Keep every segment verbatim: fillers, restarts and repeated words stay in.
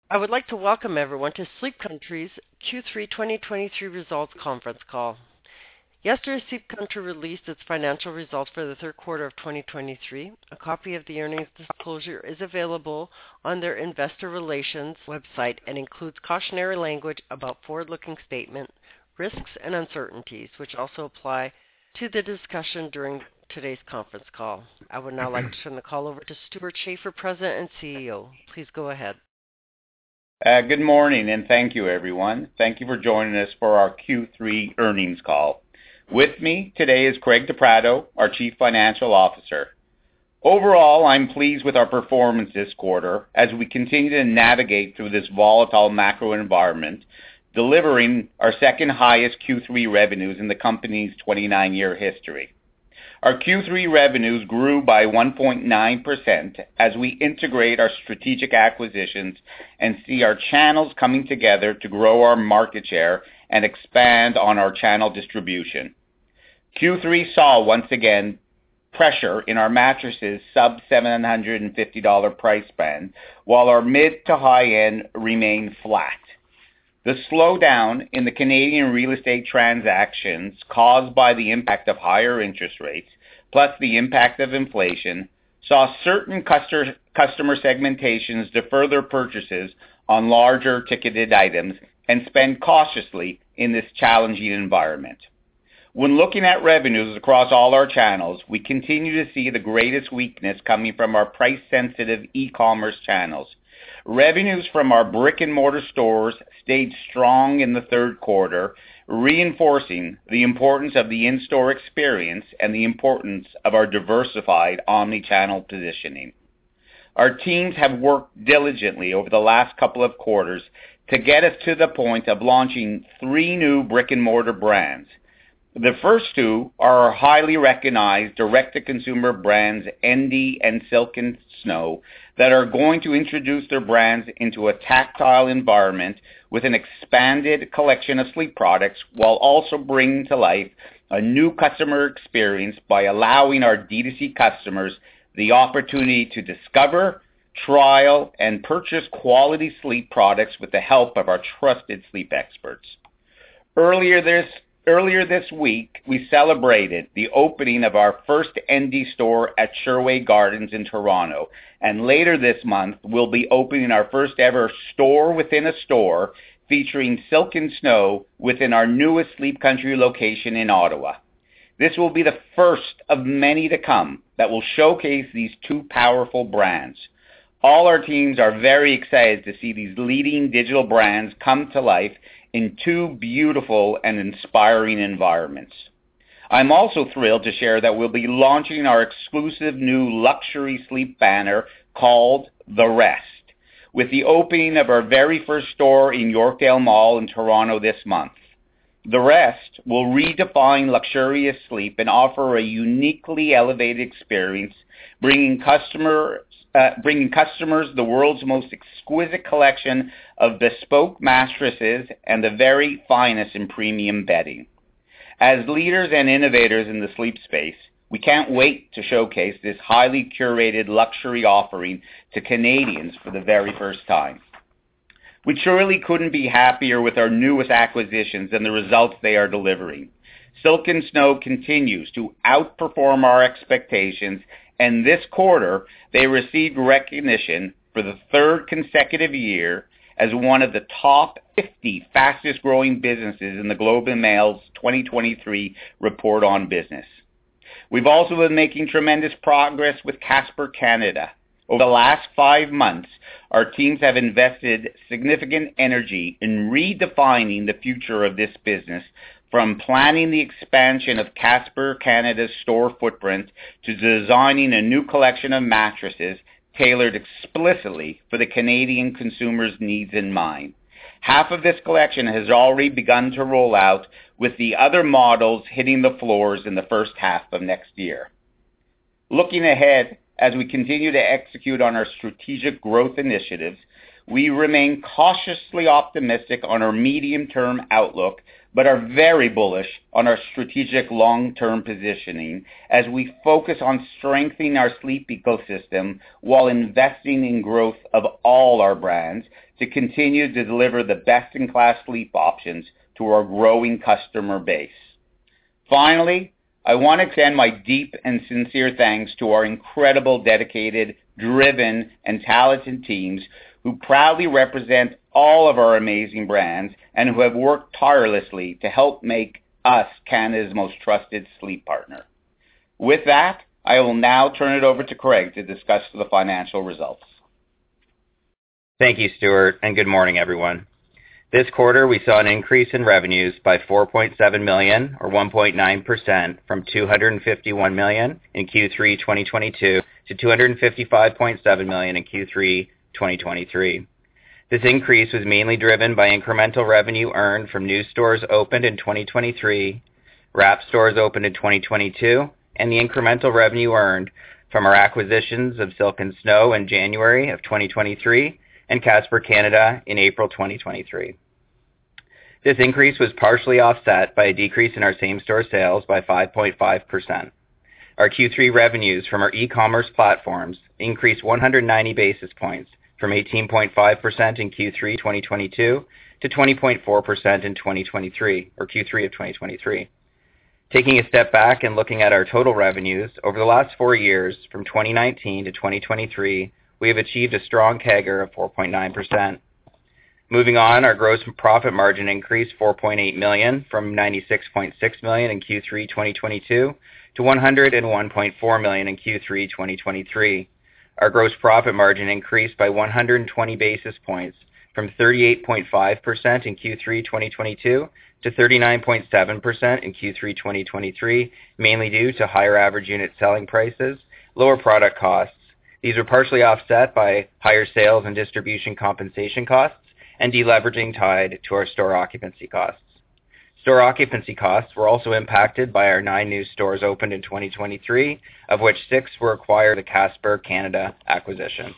I would like to welcome everyone to Sleep Country's Q three twenty twenty-three results conference call. Yesterday, Sleep Country released its financial results for the third quarter of twenty twenty-three. A copy of the earnings disclosure is available on their investor relations website and includes cautionary language about forward-looking statement, risks, and uncertainties, which also apply to the discussion during today's conference call. I would now like to turn the call over to Stewart Schaefer, President and C E O. Please go ahead. Uh, good morning, and thank you, everyone. Thank you for joining us for our Q three earnings call. With me today is Craig DePrato, our Chief Financial Officer. Overall, I'm pleased with our performance this quarter as we continue to navigate through this volatile macro environment, delivering our second highest Q three revenues in the company's twenty-nine-year history. Our Q three revenues grew by one point nine percent as we integrate our strategic acquisitions and see our channels coming together to grow our market share and expand on our channel distribution. Q three saw once again pressure in our mattresses sub seven hundred fifty dollars price band, while our mid to high end remained flat. The slowdown in the Canadian real estate transactions caused by the impact of higher interest rates, plus the impact of inflation, saw certain customer segmentations defer their purchases on larger ticketed items and spend cautiously in this challenging environment. When looking at revenues across all our channels, we continue to see the greatest weakness coming from our price-sensitive e-commerce channels. Revenues from our brick-and-mortar stores stayed strong in the third quarter, reinforcing the importance of the in-store experience and the importance of our diversified omni-channel positioning. Our teams have worked diligently over the last couple of quarters to get us to the point of launching three new brick-and-mortar brands. The first two are our highly recognized direct-to-consumer brands Endy and Silk and Snow that are going to introduce their brands into a tactile environment with an expanded collection of sleep products, while also bringing to life a new customer experience by allowing our D two C customers the opportunity to discover, trial, and purchase quality sleep products with the help of our trusted sleep experts. Earlier this Earlier this week, we celebrated the opening of our first Endy store at Sherway Gardens in Toronto, and later this month, we'll be opening our first ever store within a store featuring Silk and Snow within our newest Sleep Country location in Ottawa. This will be the first of many to come that will showcase these two powerful brands. All our teams are very excited to see these leading digital brands come to life in two beautiful and inspiring environments. I'm also thrilled to share that we'll be launching our exclusive new luxury sleep banner called The Rest, with the opening of our very first store in Yorkdale Mall in Toronto this month. The Rest will redefine luxurious sleep and offer a uniquely elevated experience, bringing customers Uh, bringing customers the world's most exquisite collection of bespoke mattresses and the very finest in premium bedding. As leaders and innovators in the sleep space, we can't wait to showcase this highly curated luxury offering to Canadians for the very first time. We truly couldn't be happier with our newest acquisitions and the results they are delivering. Silk and Snow continues to outperform our expectations, and this quarter, they received recognition for the third consecutive year as one of the top fifty fastest growing businesses in the Globe and Mail's twenty twenty-three report on business. We've also been making tremendous progress with Casper Canada. Over the last five months, our teams have invested significant energy in redefining the future of this business, from planning the expansion of Casper Canada's store footprint to designing a new collection of mattresses tailored explicitly for the Canadian consumer's needs in mind. Half of this collection has already begun to roll out, with the other models hitting the floors in the first half of next year. Looking ahead, as we continue to execute on our strategic growth initiatives, we remain cautiously optimistic on our medium-term outlook but are very bullish on our strategic long-term positioning as we focus on strengthening our sleep ecosystem while investing in growth of all our brands to continue to deliver the best-in-class sleep options to our growing customer base. Finally, I want to extend my deep and sincere thanks to our incredible, dedicated, driven, and talented teams who proudly represent all of our amazing brands and who have worked tirelessly to help make us Canada's most trusted sleep partner. With that, I will now turn it over to Craig to discuss the financial results. Thank you, Stuart, and good morning, everyone. This quarter, we saw an increase in revenues by four point seven million dollars or one point nine percent from two hundred fifty-one million dollars in Q three twenty twenty-two to two hundred fifty-five point seven million dollars in Q three twenty twenty-three. This increase was mainly driven by incremental revenue earned from new stores opened in twenty twenty-three, wrap stores opened in twenty twenty-two, and the incremental revenue earned from our acquisitions of Silk and Snow in January of twenty twenty-three and Casper Canada in April twenty twenty-three. This increase was partially offset by a decrease in our same-store sales by five point five percent. Our Q three revenues from our e-commerce platforms increased one hundred ninety basis points from eighteen point five percent in Q three twenty twenty-two to twenty point four percent in twenty twenty-three, or Q three of twenty twenty-three. Taking a step back and looking at our total revenues, over the last four years, from twenty nineteen to twenty twenty-three, we have achieved a strong C A G R of four point nine percent. Moving on, our gross profit margin increased four point eight million dollars from ninety-six point six million dollars in Q three twenty twenty-two to one hundred one point four million dollars in Q three twenty twenty-three. Our gross profit margin increased by one hundred twenty basis points from thirty-eight point five percent in Q three twenty twenty-two to thirty-nine point seven percent in Q three twenty twenty-three, mainly due to higher average unit selling prices, lower product costs. These were partially offset by higher sales and distribution compensation costs and deleveraging tied to our store occupancy costs. Store occupancy costs were also impacted by our nine new stores opened in twenty twenty-three, of which six were acquired the Casper Canada acquisition.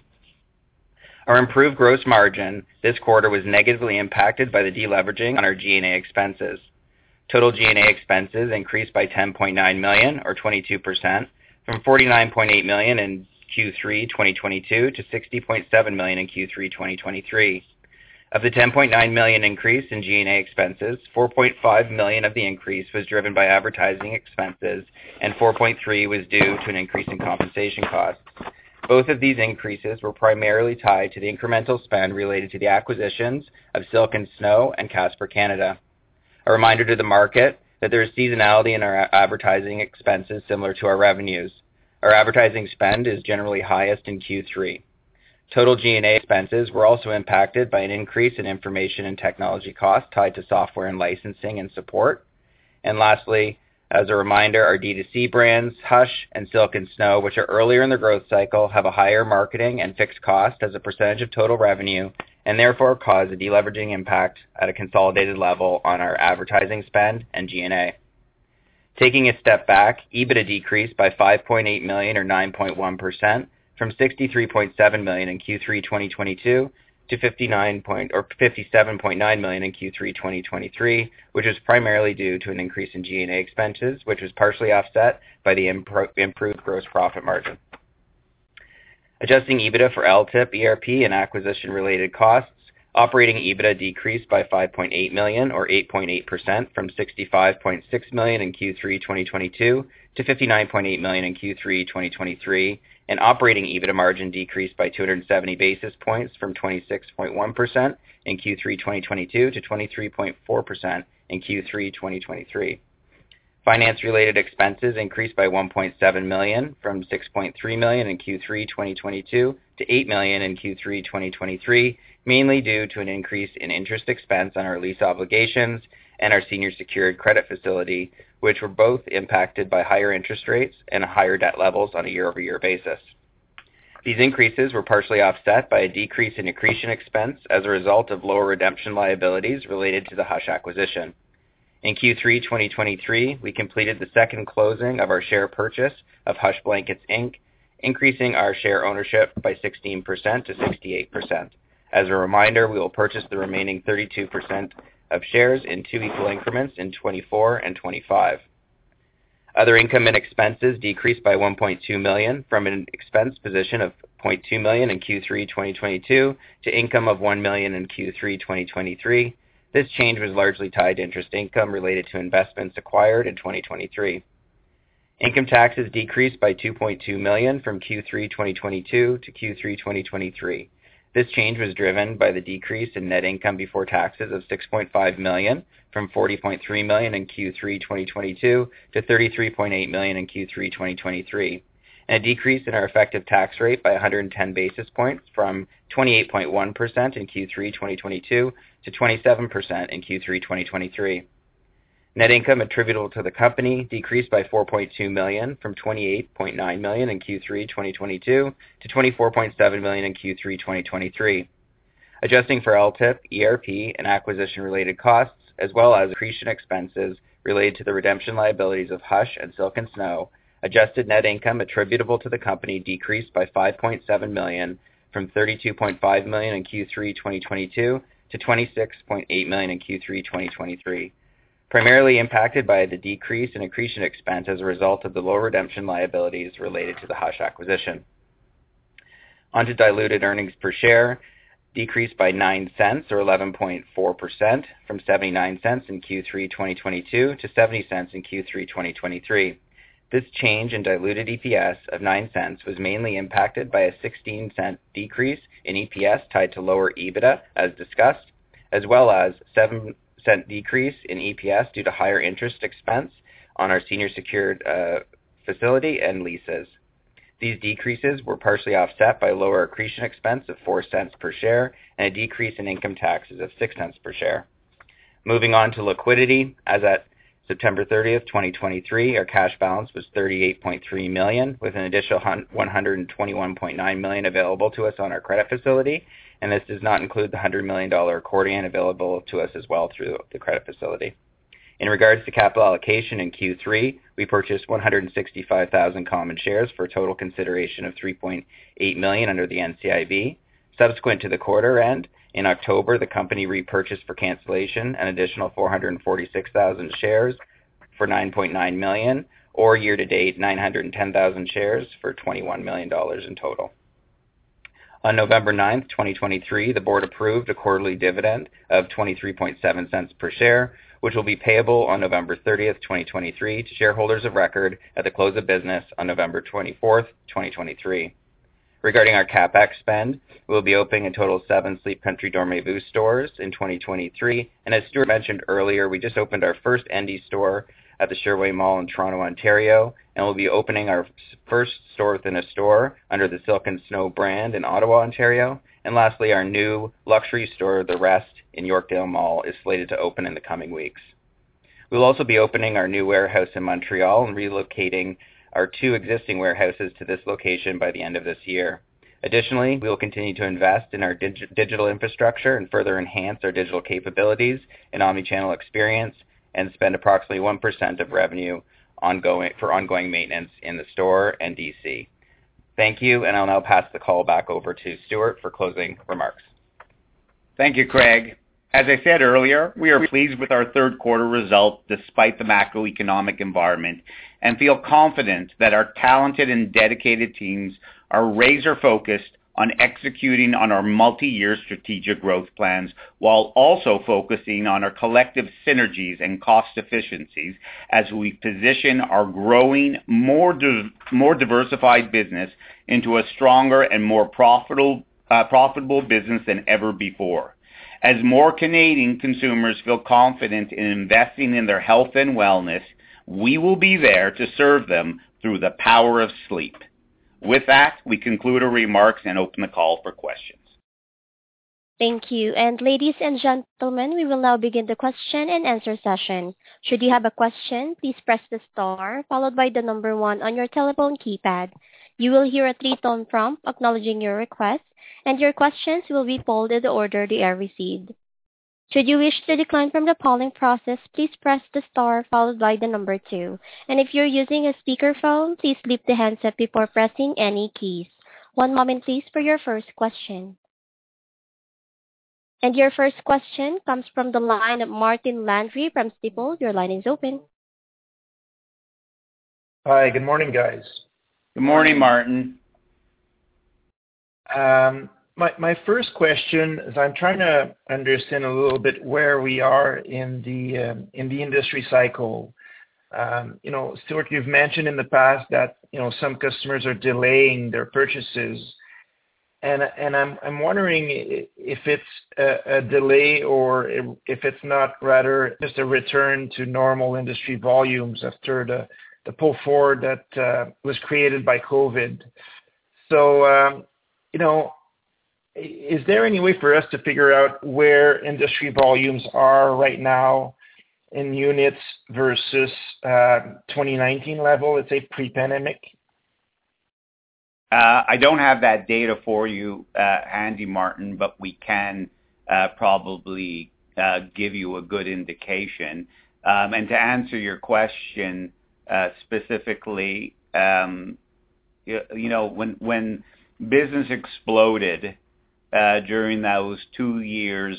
Our improved gross margin this quarter was negatively impacted by the deleveraging on our G and A expenses. Total G and A expenses increased by ten point nine million dollars or twenty-two percent from forty-nine point eight million dollars in Q three twenty twenty-two to sixty point seven million dollars in Q three twenty twenty-three. Of the ten point nine million dollars increase in G and A expenses, four point five million dollars of the increase was driven by advertising expenses and four point three was due to an increase in compensation costs. Both of these increases were primarily tied to the incremental spend related to the acquisitions of Silk and Snow and Casper Canada. A reminder to the market that there is seasonality in our advertising expenses similar to our revenues. Our advertising spend is generally highest in Q three. Total G and A expenses were also impacted by an increase in information and technology costs tied to software and licensing and support. And lastly, as a reminder, our D two C brands, Hush and Silk and Snow, which are earlier in their growth cycle, have a higher marketing and fixed cost as a percentage of total revenue and therefore cause a deleveraging impact at a consolidated level on our advertising spend and G and A. Taking a step back, EBITDA decreased by five point eight million dollars or nine point one percent from sixty-three point seven million dollars in Q three twenty twenty-two to fifty-nine point or fifty-seven point nine million dollars in Q three twenty twenty-three, which was primarily due to an increase in G and A expenses, which was partially offset by the impro- improved gross profit margin. Adjusting EBITDA for L T I P, E R P, and acquisition-related costs, operating EBITDA decreased by five point eight million dollars or eight point eight percent from sixty-five point six million dollars in Q three twenty twenty-two to fifty-nine point eight million dollars in Q three twenty twenty-three, and operating EBITDA margin decreased by two hundred seventy basis points from twenty-six point one percent in Q three twenty twenty-two to twenty-three point four percent in Q three twenty twenty-three. Finance-related expenses increased by one point seven million dollars from six point three million dollars in Q three twenty twenty-two to eight million dollars in Q three twenty twenty-three, mainly due to an increase in interest expense on our lease obligations and our senior secured credit facility, which were both impacted by higher interest rates and higher debt levels on a year-over-year basis. These increases were partially offset by a decrease in accretion expense as a result of lower redemption liabilities related to the Hush acquisition. In Q three twenty twenty-three, we completed the second closing of our share purchase of Hush Blankets Incorporated, increasing our share ownership by sixteen percent to sixty-eight percent. As a reminder, we will purchase the remaining thirty-two percent of shares in two equal increments in twenty-four and twenty-five. Other income and expenses decreased by one point two million dollars from an expense position of zero point two million dollars in Q three twenty twenty-two to income of one million dollars in Q three twenty twenty-three. This change was largely tied to interest income related to investments acquired in twenty twenty-three. Income taxes decreased by two point two million dollars from Q three twenty twenty-two to Q three twenty twenty-three. This change was driven by the decrease in net income before taxes of six point five million dollars from forty point three million dollars in Q three twenty twenty-two to thirty-three point eight million dollars in Q three twenty twenty-three, and a decrease in our effective tax rate by one hundred ten basis points from twenty-eight point one percent in Q three twenty twenty-two to twenty-seven percent in Q three twenty twenty-three. Net income attributable to the company decreased by four point two million dollars from twenty-eight point nine million dollars in Q three twenty twenty-two to twenty-four point seven million dollars in Q three twenty twenty-three. Adjusting for L T I P, E R P, and acquisition-related costs, as well as accretion expenses related to the redemption liabilities of Hush and Silk and Snow, adjusted net income attributable to the company decreased by five point seven million dollars from thirty-two point five million dollars in Q three twenty twenty-two to twenty-six point eight million dollars in Q three twenty twenty-three. Primarily impacted by the decrease in accretion expense as a result of the low redemption liabilities related to the Hush acquisition. On to diluted earnings per share, decreased by nine cents or eleven point four percent from seventy-nine cents in Q three twenty twenty-two to seventy cents in Q three twenty twenty-three. This change in diluted E P S of nine cents was mainly impacted by a sixteen cent decrease in E P S tied to lower EBITDA, as discussed, as well as seven cent decrease in E P S due to higher interest expense on our senior secured uh, facility and leases. These decreases were partially offset by lower accretion expense of four cents per share and a decrease in income taxes of six cents per share. Moving on to liquidity, as at September thirtieth, twenty twenty-three, our cash balance was thirty-eight point three million dollars, with an additional one hundred twenty-one point nine million dollars available to us on our credit facility, and this does not include the one hundred million dollars accordion available to us as well through the credit facility. In regards to capital allocation in Q three, we purchased one hundred sixty-five thousand common shares for a total consideration of three point eight million dollars under the N C I B. Subsequent to the quarter end, in October, the company repurchased for cancellation an additional four hundred forty-six thousand shares for nine point nine million dollars, or year-to-date nine hundred ten thousand shares for twenty-one million dollars in total. On November ninth, twenty twenty-three, the board approved a quarterly dividend of twenty-three point seven cents per share, which will be payable on November thirtieth, twenty twenty-three to shareholders of record at the close of business on November twenty-fourth, twenty twenty-three. Regarding our CapEx spend, we will be opening a total of seven Sleep Country Dormez-vous stores in twenty twenty-three, and as Stuart mentioned earlier, we just opened our first Endy store at the Sherway Mall in Toronto, Ontario, and we'll be opening our first store within a store under the Silk and Snow brand in Ottawa, Ontario. And lastly, our new luxury store, The Rest, in Yorkdale Mall, is slated to open in the coming weeks. We will also be opening our new warehouse in Montreal and relocating our two existing warehouses to this location by the end of this year. Additionally, we will continue to invest in our dig- digital infrastructure and further enhance our digital capabilities and omnichannel experience, and spend approximately one percent of revenue ongoing for ongoing maintenance in the store and D C. Thank you, and I'll now pass the call back over to Stuart for closing remarks. Thank you, Craig. As I said earlier, we are pleased with our third quarter result despite the macroeconomic environment, and feel confident that our talented and dedicated teams are razor-focused on executing on our multi-year strategic growth plans, while also focusing on our collective synergies and cost efficiencies as we position our growing, more di- more diversified business into a stronger and more profitable, uh, profitable business than ever before. As more Canadian consumers feel confident in investing in their health and wellness, we will be there to serve them through the power of sleep. With that, we conclude our remarks and open the call for questions. Thank you. And ladies and gentlemen, we will now begin the question and answer session. Should you have a question, please press the star followed by the number one on your telephone keypad. You will hear a three-tone prompt acknowledging your request, and your questions will be polled in the order they are received. Should you wish to decline from the polling process, please press the star followed by the number two. And if you're using a speakerphone, please leave the handset before pressing any keys. One moment please for your first question. And your first question comes from the line of Martin Landry from Stifel. Your line is open. Hi, good morning, guys. Good morning, Martin. Um, my my first question is I'm trying to understand a little bit where we are in the um, in the industry cycle. Um, you know, Stuart, you've mentioned in the past that you know some customers are delaying their purchases, and and I'm I'm wondering if it's a, a delay or if it's not rather just a return to normal industry volumes after the the pull forward that uh, was created by COVID. So, um, you know, is there any way for us to figure out where industry volumes are right now in units versus uh, twenty nineteen level, let's say pre-pandemic? Uh, I don't have that data for you uh, handy, Martin, but we can uh, probably uh, give you a good indication. Um, and to answer your question uh, specifically, um, you, you know, when when business exploded uh, during those two years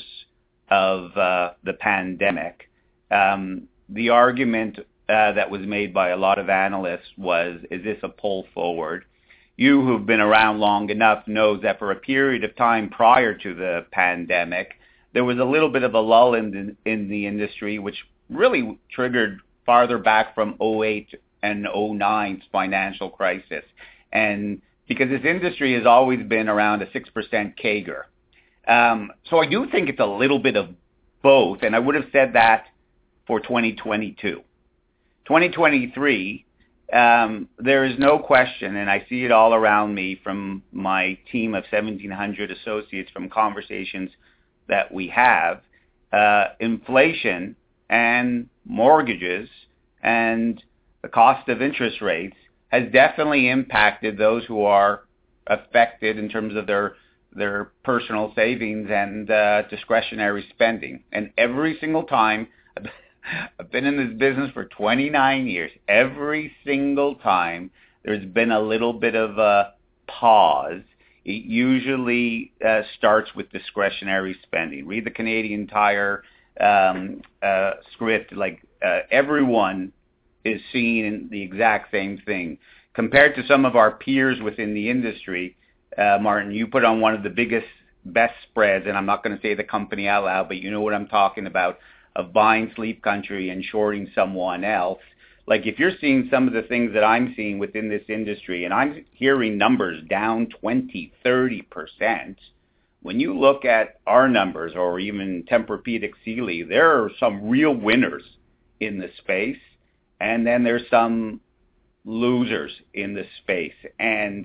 of uh, the pandemic, um, the argument uh, that was made by a lot of analysts was, is this a pull forward? You who've been around long enough knows that for a period of time prior to the pandemic, there was a little bit of a lull in the, in the industry, which really triggered farther back from oh eight and oh nine's financial crisis. And because this industry has always been around a six percent C A G R. Um, so I do think it's a little bit of both, and I would have said that for twenty twenty-two. twenty twenty-three, um, there is no question, and I see it all around me from my team of seventeen hundred associates from conversations that we have, uh, inflation and mortgages and the cost of interest rates has definitely impacted those who are affected in terms of their their personal savings and uh, discretionary spending. And every single time, I've been in this business for twenty-nine years, every single time there's been a little bit of a pause. It usually uh, starts with discretionary spending. Read the Canadian Tire um, uh, script, like uh, everyone is seeing the exact same thing. Compared to some of our peers within the industry, uh, Martin, you put on one of the biggest, best spreads, and I'm not going to say the company out loud, but you know what I'm talking about, of buying Sleep Country and shorting someone else. Like if you're seeing some of the things that I'm seeing within this industry, and I'm hearing numbers down twenty, thirty percent, when you look at our numbers or even Tempur-Pedic Sealy, there are some real winners in the space. And then there's some losers in the space. And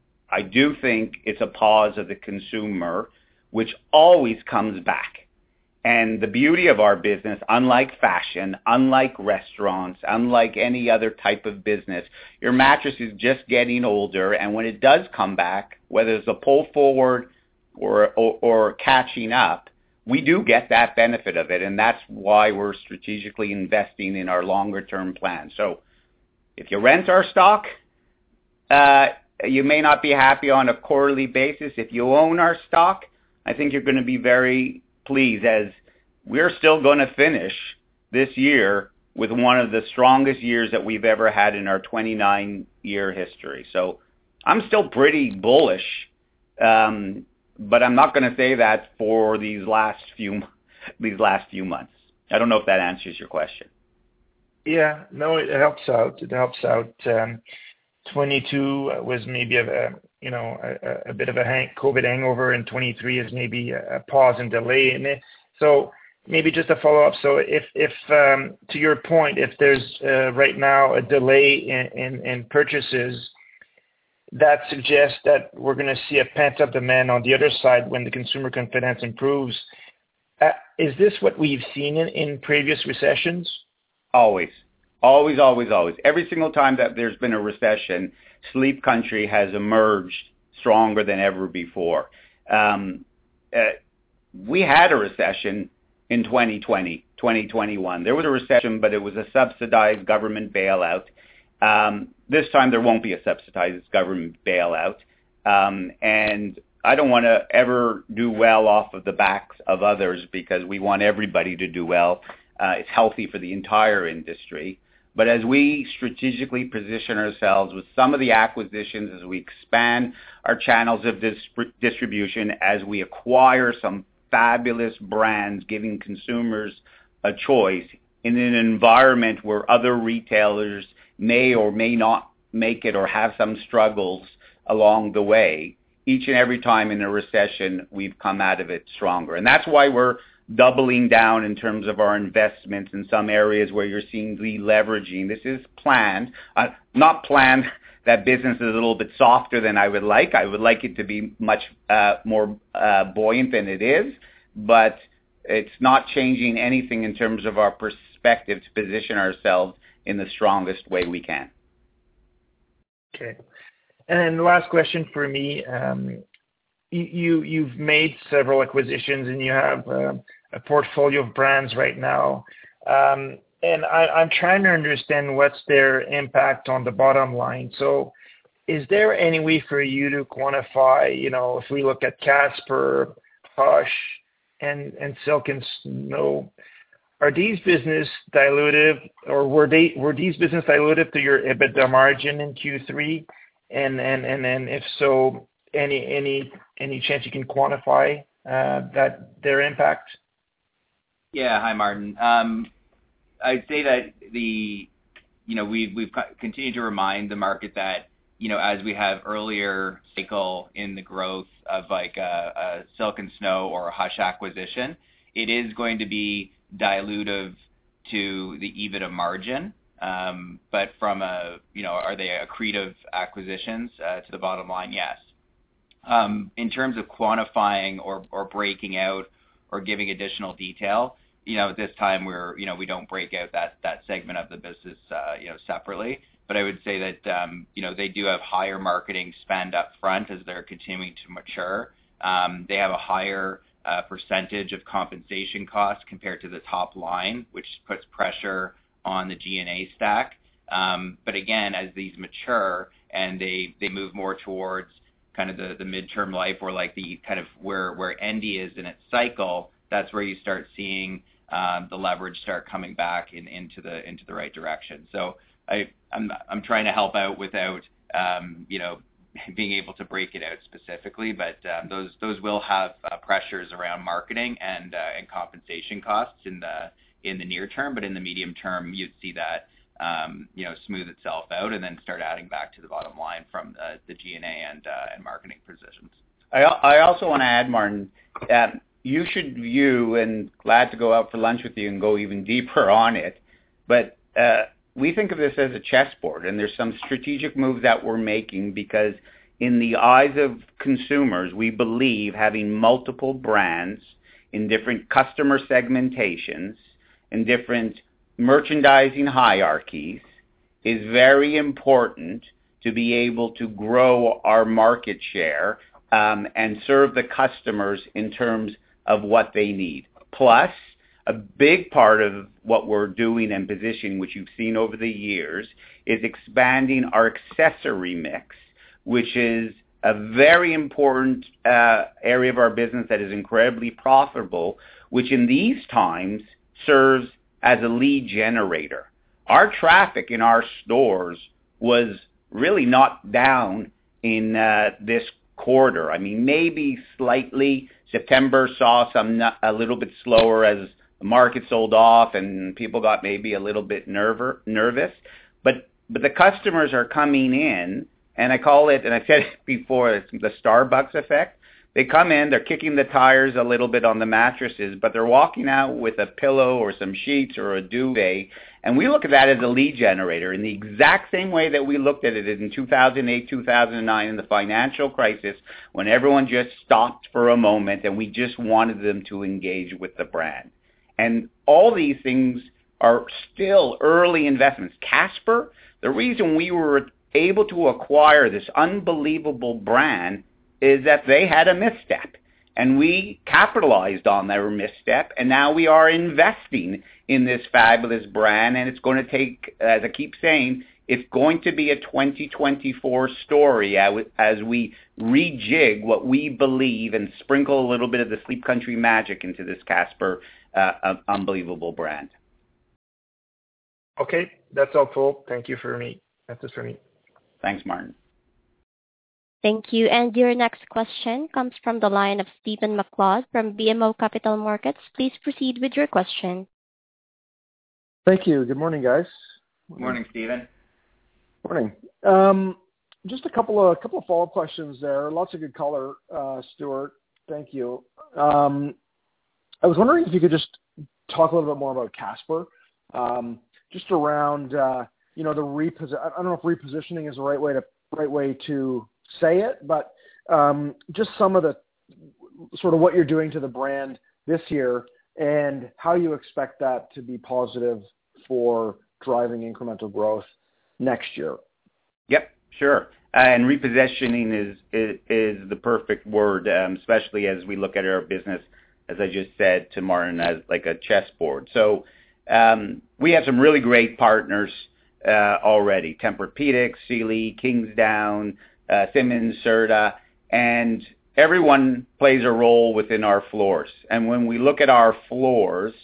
I do think it's a pause of the consumer, which always comes back. And the beauty of our business, unlike fashion, unlike restaurants, unlike any other type of business, your mattress is just getting older. And when it does come back, whether it's a pull forward or, or, or catching up, we do get that benefit of it, and that's why we're strategically investing in our longer-term plan. So if you rent our stock, uh, you may not be happy on a quarterly basis. If you own our stock, I think you're going to be very pleased, as we're still going to finish this year with one of the strongest years that we've ever had in our twenty-nine year history. So I'm still pretty bullish, um, but I'm not going to say that for these last few these last few months. I don't know if that answers your question. Yeah, no, it helps out. It helps out. Um, twenty-two was maybe a, you know a, a bit of a hang, COVID hangover, and twenty-three is maybe a, a pause and delay in it. So maybe just a follow up. So if if um, to your point, if there's uh, right now a delay in, in, in purchases, that suggests that we're going to see a pent-up demand on the other side when the consumer confidence improves. Uh, is this what we've seen in, in previous recessions? Always, always, always, always. Every single time that there's been a recession, Sleep Country has emerged stronger than ever before. Um, uh, we had a recession in twenty twenty, twenty twenty-one. There was a recession, but it was a subsidized government bailout. Um, this time there won't be a subsidized government bailout. Um, and I don't want to ever do well off of the backs of others because we want everybody to do well. Uh, it's healthy for the entire industry. But as we strategically position ourselves with some of the acquisitions, as we expand our channels of dis- distribution, as we acquire some fabulous brands, giving consumers a choice in an environment where other retailers may or may not make it or have some struggles along the way, each and every time in a recession, we've come out of it stronger. And that's why we're doubling down in terms of our investments in some areas where you're seeing deleveraging. This is planned, uh, not planned that business is a little bit softer than I would like. I would like it to be much uh, more uh, buoyant than it is, but it's not changing anything in terms of our perspective to position ourselves in the strongest way we can. Okay. And then the last question for me, um, you, you've made several acquisitions and you have uh, a portfolio of brands right now. Um, and I, I'm trying to understand what's their impact on the bottom line. So is there any way for you to quantify, you know, if we look at Casper, Hush, and, and Silk and Snow, are these business dilutive, or were they were these business dilutive to your EBITDA margin in Q three? And and and and if so, any any any chance you can quantify uh, that their impact? Yeah, hi Martin. Um, I'd say that the you know we've we've continued to remind the market that you know as we have earlier cycle in the growth of like a, a Silk and Snow or a Hush acquisition, it is going to be dilutive to the EBITDA margin. Um, but from a, you know, are they accretive acquisitions uh, to the bottom line? Yes. Um, in terms of quantifying or, or breaking out or giving additional detail, you know, at this time we're, you know, we don't break out that, that segment of the business, uh, you know, separately. But I would say that, um, you know, they do have higher marketing spend up front as they're continuing to mature. Um, they have a higher uh, percentage of compensation costs compared to the top line, which puts pressure on the G and A stack. Um, but again, as these mature and they, they move more towards kind of the, the midterm life or like the kind of where, where Endy is in its cycle, that's where you start seeing um, the leverage start coming back in, into the into the right direction. So I, I'm I'm trying to help out without um, you know being able to break it out specifically, but um, those those will have uh, pressures around marketing and uh, and compensation costs in the in the near term, but in the medium term, you'd see that, um, you know, smooth itself out and then start adding back to the bottom line from the, the G and A and, uh, and marketing positions. I, I also want to add, Martin, um, you should view, and glad to go out for lunch with you and go even deeper on it, but uh, we think of this as a chessboard, and there's some strategic moves that we're making because in the eyes of consumers, we believe having multiple brands in different customer segmentations and different merchandising hierarchies is very important to be able to grow our market share um, and serve the customers in terms of what they need. Plus, a big part of what we're doing and positioning, which you've seen over the years, is expanding our accessory mix, which is a very important uh, area of our business that is incredibly profitable, which in these times serves as a lead generator. Our traffic in our stores was really not down in uh, this quarter. I mean, maybe slightly. September saw some a little bit slower as the market sold off and people got maybe a little bit nerver, nervous. But but the customers are coming in, and I call it, and I said it before, it's the Starbucks effect. They come in, they're kicking the tires a little bit on the mattresses, but they're walking out with a pillow or some sheets or a duvet, and we look at that as a lead generator in the exact same way that we looked at it in two thousand eight, two thousand nine in the financial crisis when everyone just stopped for a moment and we just wanted them to engage with the brand. And all these things are still early investments. Casper, the reason we were able to acquire this unbelievable brand is that they had a misstep, and we capitalized on their misstep, and now we are investing in this fabulous brand, and it's going to take, as I keep saying, it's going to be a twenty twenty-four story as we rejig what we believe and sprinkle a little bit of the Sleep Country magic into this Casper uh, unbelievable brand. Okay, that's helpful. Thank you for me. That's it for me. Thanks, Martin. Thank you. And your next question comes from the line of Stephen MacLeod from B M O Capital Markets. Please proceed with your question. Thank you. Good morning, guys. Good morning, Stephen. Morning. Um, just a couple of a couple of follow-up questions there. Lots of good color, uh, Stuart. Thank you. Um, I was wondering if you could just talk a little bit more about Casper, um, just around uh, you know the reposi- I don't know if repositioning is the right way to right way to say it, but um, just some of the sort of what you're doing to the brand this year and how you expect that to be positive for driving incremental growth next year. Yep, sure. Uh, and repositioning is, is is the perfect word, um, especially as we look at our business, as I just said to Martin, as like a chessboard. So um, we have some really great partners uh, already: Tempur-Pedic, Sealy, Kingsdown, uh, Simmons, Serta, and everyone plays a role within our floors. And when we look at our floors,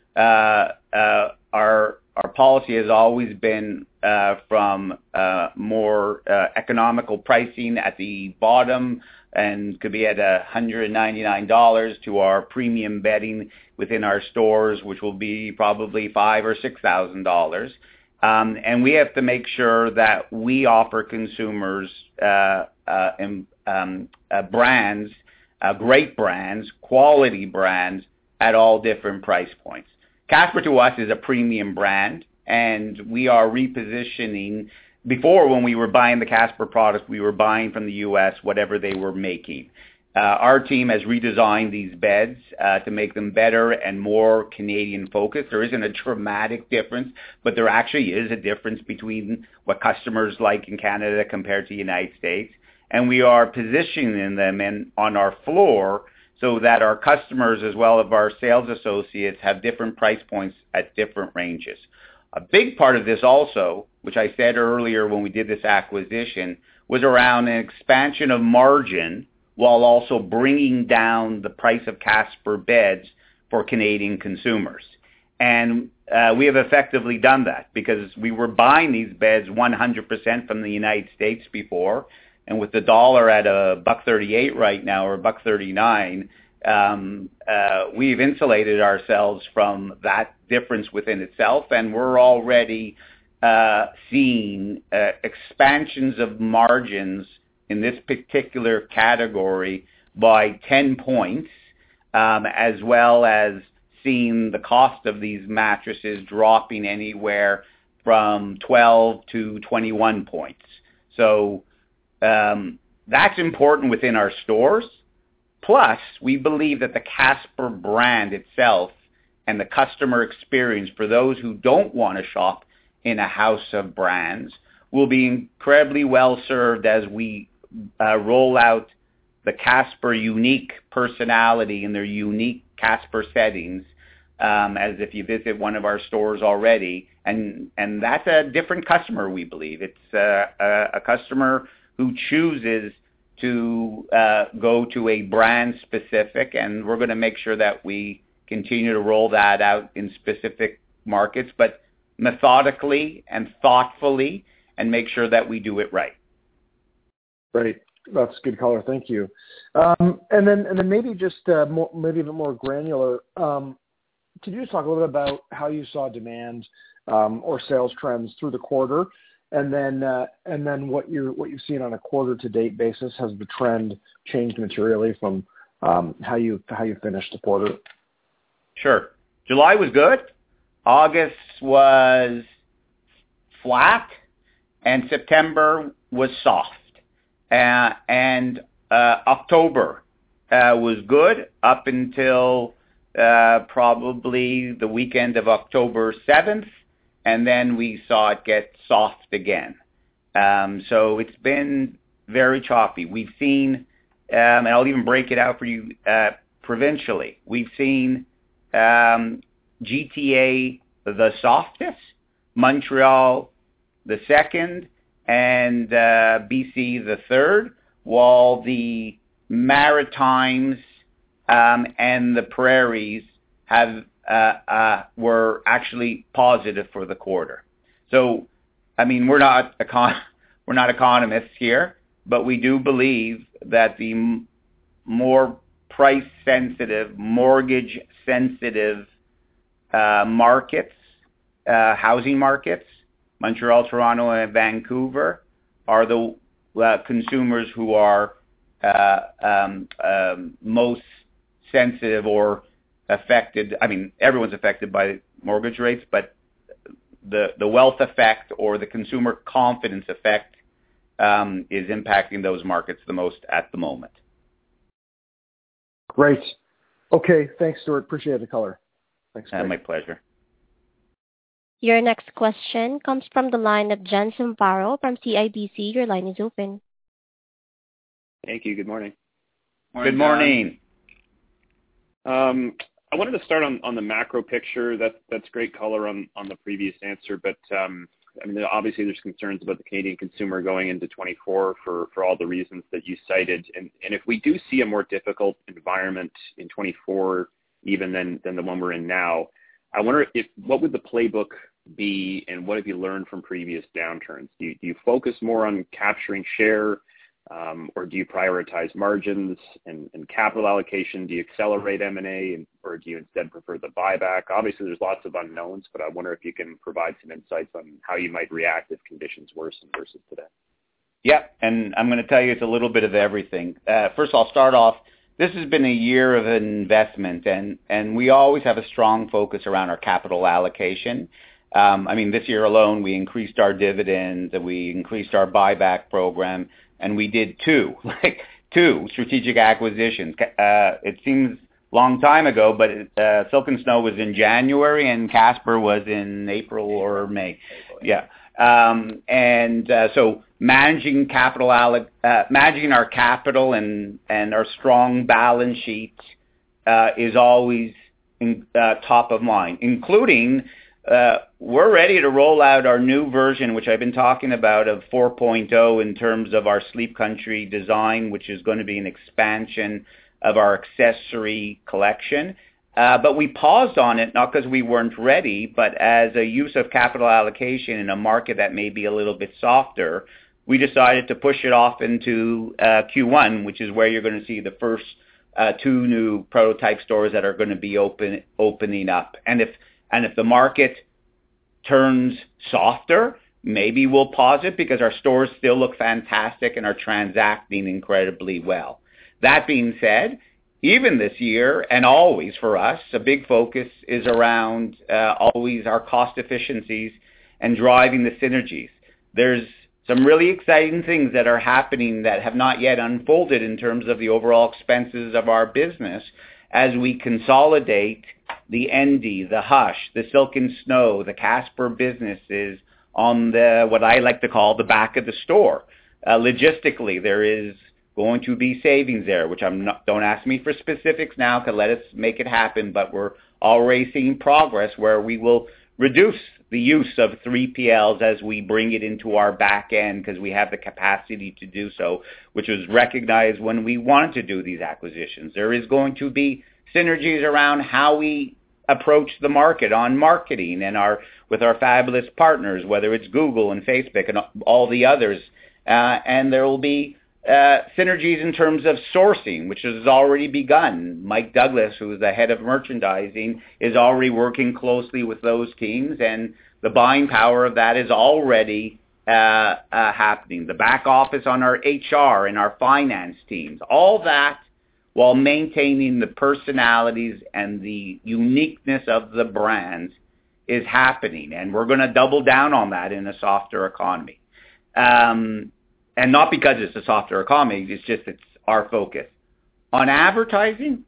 uh, uh, our our policy has always been uh, from uh, more uh, economical pricing at the bottom and could be at one hundred ninety-nine dollars to our premium bedding within our stores, which will be probably five thousand dollars or six thousand dollars. Um, and we have to make sure that we offer consumers uh, uh, um, uh, brands, uh, great brands, quality brands at all different price points. Casper to us is a premium brand, and we are repositioning. Before, when we were buying the Casper product, we were buying from the U S whatever they were making. Uh, our team has redesigned these beds uh, to make them better and more Canadian focused. There isn't a dramatic difference, but there actually is a difference between what customers like in Canada compared to the United States. And we are positioning them in, on our floor so that our customers as well as our sales associates have different price points at different ranges. A big part of this also, which I said earlier when we did this acquisition, was around an expansion of margin while also bringing down the price of Casper beds for Canadian consumers. And uh, we have effectively done that because we were buying these beds one hundred percent from the United States before. And with the dollar at a buck thirty-eight right now, or buck thirty-nine, um, uh, we've insulated ourselves from that difference within itself, and we're already uh, seeing uh, expansions of margins in this particular category by ten points, um, as well as seeing the cost of these mattresses dropping anywhere from twelve to twenty-one points. So Um, that's important within our stores. Plus, we believe that the Casper brand itself and the customer experience for those who don't want to shop in a house of brands will be incredibly well served as we uh, roll out the Casper unique personality and their unique Casper settings, um, as if you visit one of our stores already. And, and that's a different customer, we believe. It's uh, a, a customer who chooses to uh, go to a brand specific, and we're going to make sure that we continue to roll that out in specific markets, but methodically and thoughtfully, and make sure that we do it right. Great. That's good color. Thank you. Um, and then and then maybe just uh, more, maybe a bit more granular. Um, could you just talk a little bit about how you saw demand um, or sales trends through the quarter? And then, uh, and then, what you what you've seen on a quarter-to-date basis, has the trend changed materially from um, how you how you finished the quarter? Sure. July was good. August was flat, and September was soft. Uh, and uh, October uh, was good up until uh, probably the weekend of October seventh. And then we saw it get soft again. Um, so it's been very choppy. We've seen, um, and I'll even break it out for you uh, provincially. We've seen um, G T A the softest, Montreal the second, and uh, B C the third, while the Maritimes um, and the Prairies have uh, uh, were actually positive for the quarter. So, I mean, we're not econ- we're not economists here, but we do believe that the m- more price-sensitive, mortgage-sensitive uh, markets, uh, housing markets, Montreal, Toronto, and Vancouver, are the uh, consumers who are uh, um, um, most sensitive or affected. I mean, everyone's affected by mortgage rates, but the the wealth effect or the consumer confidence effect um, is impacting those markets the most at the moment. Great. Okay. Thanks, Stuart. Appreciate the color. Thanks. Uh, my pleasure. Your next question comes from the line of John Zamparo from C I B C. Your line is open. Thank you. Good morning. morning Good morning. Um, I wanted to start on, on the macro picture. That, that's great color on, on the previous answer, but um, I mean, obviously there's concerns about the Canadian consumer going into twenty-four for, for all the reasons that you cited. And, and if we do see a more difficult environment in twenty-four, even than, than the one we're in now, I wonder if what would the playbook be, and what have you learned from previous downturns? Do you, do you focus more on capturing share, um, or do you prioritize margins and, and capital allocation? Do you accelerate M and A, and, or do you instead prefer the buyback? Obviously, there's lots of unknowns, but I wonder if you can provide some insights on how you might react if conditions worsen versus today. Yeah, and I'm going to tell you it's a little bit of everything. Uh, first, I'll start off. This has been a year of investment, and, and we always have a strong focus around our capital allocation. Um, I mean, this year alone, we increased our dividends, and we increased our buyback program, and we did two, like two strategic acquisitions. Uh, it seems a long time ago, but uh, Silk and Snow was in January, and Casper was in April or May. Yeah. Um, and uh, so managing capital, alloc- uh, managing our capital and, and our strong balance sheet uh, is always in, uh, top of mind, including uh, we're ready to roll out our new version, which I've been talking about, of four point oh in terms of our Sleep Country design, which is going to be an expansion of our accessory collection. Uh, but we paused on it, not because we weren't ready, but as a use of capital allocation in a market that may be a little bit softer, we decided to push it off into uh, Q one, which is where you're going to see the first uh, two new prototype stores that are going to be open opening up. And if and if the market turns softer, maybe we'll pause it because our stores still look fantastic and are transacting incredibly well. That being said, even this year and always for us, a big focus is around uh, always our cost efficiencies and driving the synergies. There's some really exciting things that are happening that have not yet unfolded in terms of the overall expenses of our business as we consolidate the Endy, the Hush, the Silk and Snow, the Casper businesses on the what I like to call the back of the store. Uh, logistically, there is going to be savings there, which I'm not, don't ask me for specifics now, because let us make it happen, but we're already seeing progress where we will reduce the use of three P Ls as we bring it into our back end, because we have the capacity to do so, which was recognized when we wanted to do these acquisitions. There is going to be synergies around how we approach the market on marketing and our with our fabulous partners, whether it's Google and Facebook and all the others, uh, and there will be Uh, synergies in terms of sourcing, which has already begun. Mike Douglas, who is the head of merchandising, is already working closely with those teams, and the buying power of that is already uh, uh, happening. The back office on our H R and our finance teams, all that while maintaining the personalities and the uniqueness of the brands is happening, and we're going to double down on that in a softer economy. Um, And not because it's a softer economy, it's just it's our focus. On advertising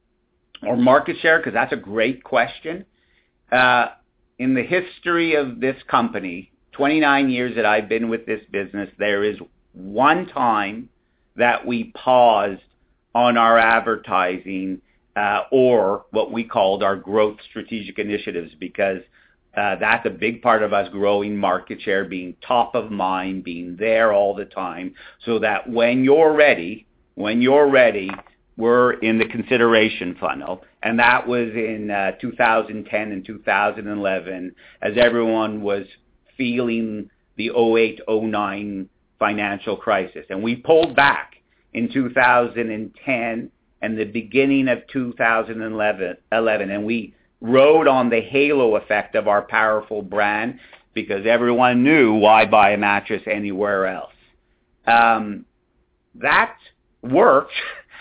or market share, because that's a great question. Uh, in the history of this company, twenty-nine years that I've been with this business, there is one time that we paused on our advertising uh, or what we called our growth strategic initiatives, because Uh, that's a big part of us growing market share, being top of mind, being there all the time, so that when you're ready, when you're ready, we're in the consideration funnel. And that was in uh, two thousand ten and two thousand eleven, as everyone was feeling the oh eight oh nine financial crisis. And we pulled back in two thousand ten and the beginning of two thousand eleven, and we rode on the halo effect of our powerful brand, because everyone knew, why buy a mattress anywhere else? Um, that worked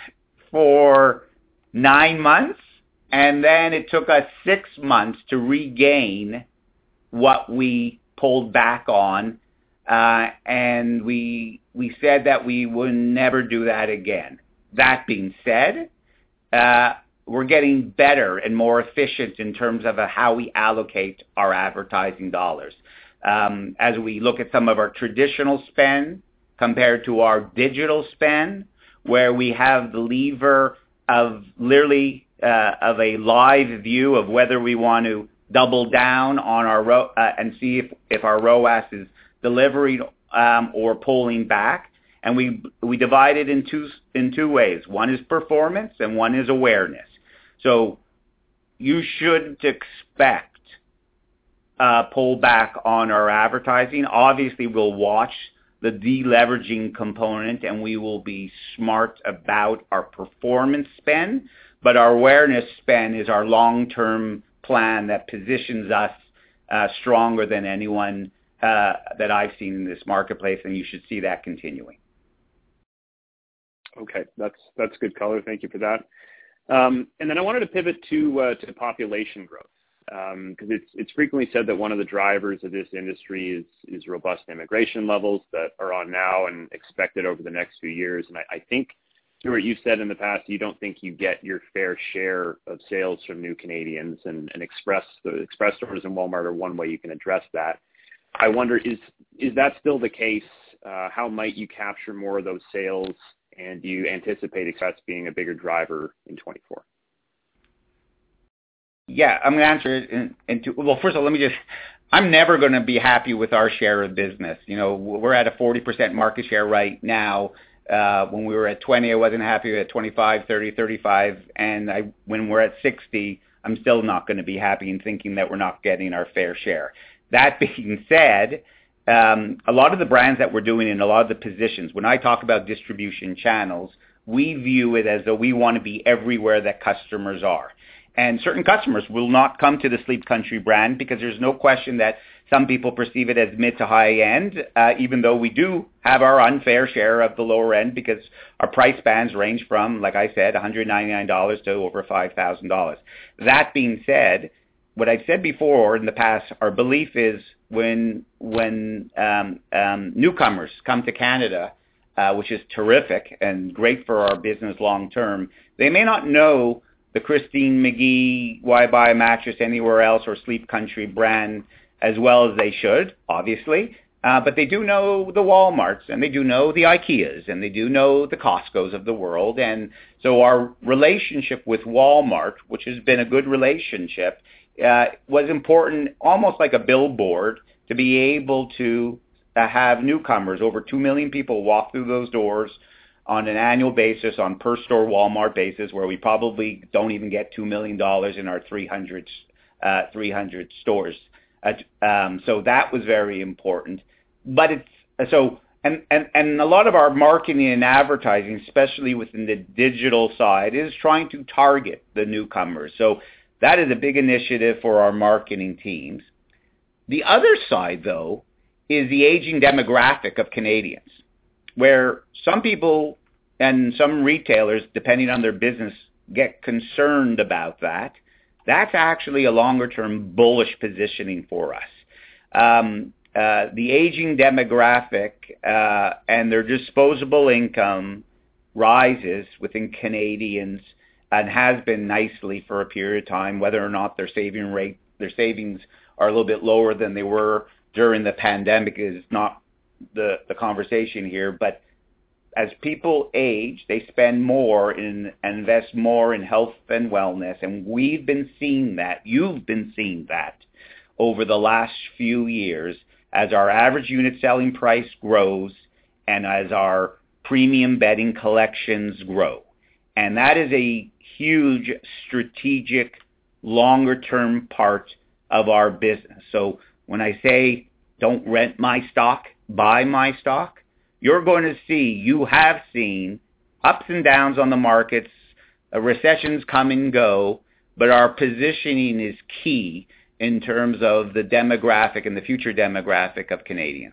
for nine months, and then it took us six months to regain what we pulled back on, uh, and we we said that we would never do that again. That being said, uh, we're getting better and more efficient in terms of uh, how we allocate our advertising dollars. Um, as we look at some of our traditional spend compared to our digital spend, where we have the lever of literally uh, of a live view of whether we want to double down on our ro- uh, and see if, if our R O A S is delivering um, or pulling back. And we we divide it in two in two ways. One is performance and one is awareness. So you shouldn't expect a pullback on our advertising. Obviously, we'll watch the deleveraging component, and we will be smart about our performance spend. But our awareness spend is our long-term plan that positions us uh, stronger than anyone uh, that I've seen in this marketplace, and you should see that continuing. Okay, that's that's good color. Thank you for that. Um, and then I wanted to pivot to uh, to population growth, because um, it's it's frequently said that one of the drivers of this industry is is robust immigration levels that are on now and expected over the next few years. And I, I think, Stuart, you said in the past you don't think you get your fair share of sales from new Canadians, and, and Express the Express stores and Walmart are one way you can address that. I wonder, is is that still the case? Uh, how might you capture more of those sales? And do you anticipate Express being a bigger driver in twenty-four? Yeah, I'm going to answer it in, in two. Well, first of all, let me just, I'm never going to be happy with our share of business. You know, we're at a forty percent market share right now. Uh, when we were at twenty, I wasn't happy at twenty-five, thirty, thirty-five. And I, when we're at sixty, I'm still not going to be happy in thinking that we're not getting our fair share. That being said, Um, a lot of the brands that we're doing in a lot of the positions, when I talk about distribution channels, we view it as though we want to be everywhere that customers are. And certain customers will not come to the Sleep Country brand because there's no question that some people perceive it as mid to high end, uh, even though we do have our unfair share of the lower end, because our price bands range from, like I said, one hundred ninety-nine dollars to over five thousand dollars. That being said, what I've said before in the past, our belief is when when um, um, newcomers come to Canada, uh, which is terrific and great for our business long term, they may not know the Christine McGee Why Buy a Mattress Anywhere Else or Sleep Country brand as well as they should, obviously, uh, but they do know the Walmarts and they do know the IKEAs and they do know the Costcos of the world. And so our relationship with Walmart, which has been a good relationship, Uh, was important, almost like a billboard, to be able to uh, have newcomers, over two million people walk through those doors on an annual basis, on per store Walmart basis, where we probably don't even get two million dollars in our three hundred, uh, three hundred stores. Uh, um, so that was very important. But it's, so, and, and, and a lot of our marketing and advertising, especially within the digital side, is trying to target the newcomers. So that is a big initiative for our marketing teams. The other side, though, is the aging demographic of Canadians, where some people and some retailers, depending on their business, get concerned about that. That's actually a longer-term bullish positioning for us. Um, uh, the aging demographic uh, and their disposable income rises within Canadians, and has been nicely for a period of time, whether or not their saving rate, their savings are a little bit lower than they were during the pandemic is not the, the conversation here. But as people age, they spend more in, and invest more in health and wellness. And we've been seeing that. You've been seeing that over the last few years as our average unit selling price grows and as our premium bedding collections grow. And that is a huge strategic, longer-term part of our business. So when I say don't rent my stock, buy my stock, you're going to see, you have seen ups and downs on the markets, uh, recessions come and go, but our positioning is key in terms of the demographic and the future demographic of Canadians.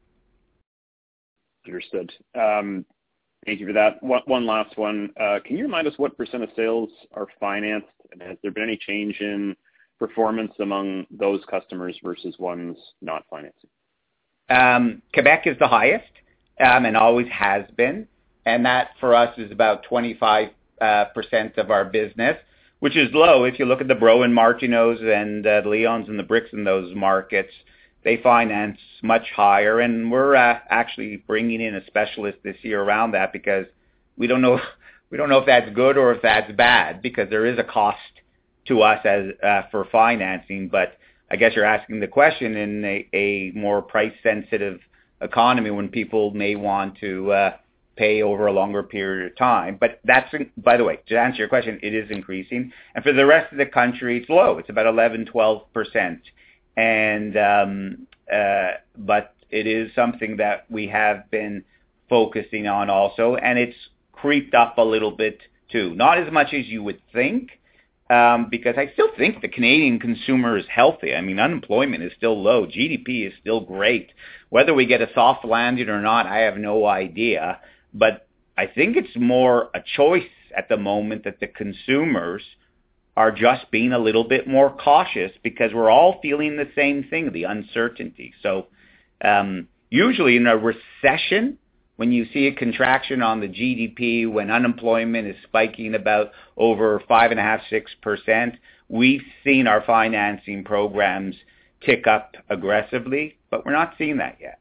Understood. Um, thank you for that. One, one last one. Uh, can you remind us what percent of sales are financed, and has there been any change in performance among those customers versus ones not financing? Um, Quebec is the highest, um, and always has been, and that for us is about twenty-five percent uh, of our business, which is low. If you look at the Bro and Martineaus and uh, the Leons and the Bricks in those markets, they finance much higher, and we're uh, actually bringing in a specialist this year around that because we don't know we don't know if that's good or if that's bad, because there is a cost to us as uh, for financing. But I guess you're asking the question in a, a more price-sensitive economy when people may want to uh, pay over a longer period of time. But that's, by the way, to answer your question, it is increasing. And for the rest of the country, it's low. It's about eleven, twelve percent. And um, uh, but it is something that we have been focusing on also, and it's creeped up a little bit too. Not as much as you would think, um, because I still think the Canadian consumer is healthy. I mean, unemployment is still low. G D P is still great. Whether we get a soft landing or not, I have no idea. But I think it's more a choice at the moment that the consumers are just being a little bit more cautious because we're all feeling the same thing, the uncertainty. So um, usually in a recession, when you see a contraction on the G D P, when unemployment is spiking about over five and a half, six percent, we've seen our financing programs tick up aggressively, but we're not seeing that yet.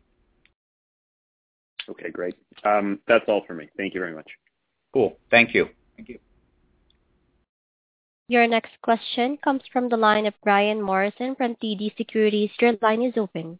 Okay, great. Um, that's all for me. Thank you very much. Cool. Thank you. Thank you. Your next question comes from the line of Brian Morrison from T D Securities. Your line is open.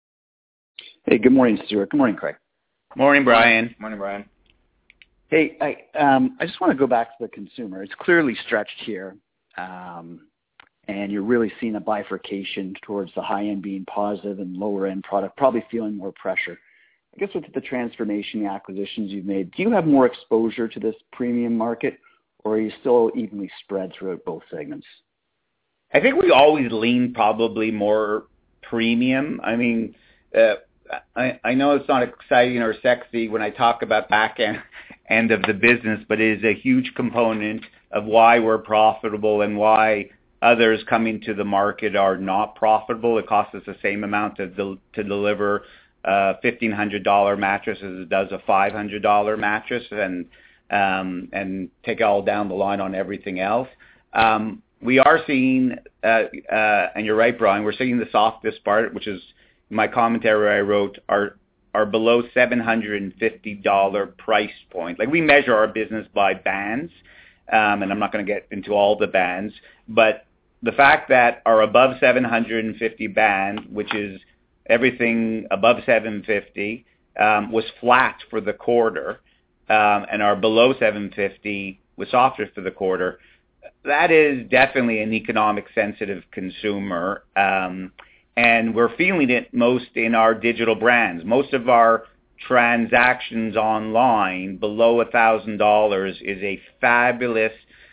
Hey, good morning, Stuart. Good morning, Craig. Morning, Brian. Morning, Brian. Hey, I um, I just want to go back to the consumer. It's clearly stretched here, um, and you're really seeing a bifurcation towards the high end being positive and lower end product probably feeling more pressure. I guess with the transformation, the acquisitions you've made, do you have more exposure to this premium market, or are you still evenly spread throughout both segments? I think we always lean probably more premium. I mean, uh, I, I know it's not exciting or sexy when I talk about back end, end of the business, but it is a huge component of why we're profitable and why others coming to the market are not profitable. It costs us the same amount to, del- to deliver a fifteen hundred dollars mattress as it does a five hundred dollars mattress, and um, and take it all down the line on everything else. Um, we are seeing, uh, uh, and you're right, Brian, we're seeing the softest part, which is my commentary I wrote, are are below seven hundred fifty dollars price point. Like, we measure our business by bands, um, and I'm not going to get into all the bands, but the fact that our above seven hundred fifty band, which is everything above seven hundred fifty, um, was flat for the quarter, um, and our below seven hundred fifty was softer for the quarter. That is definitely an economic sensitive consumer, um, and we're feeling it most in our digital brands. Most of our transactions online below one thousand dollars is a fabulous,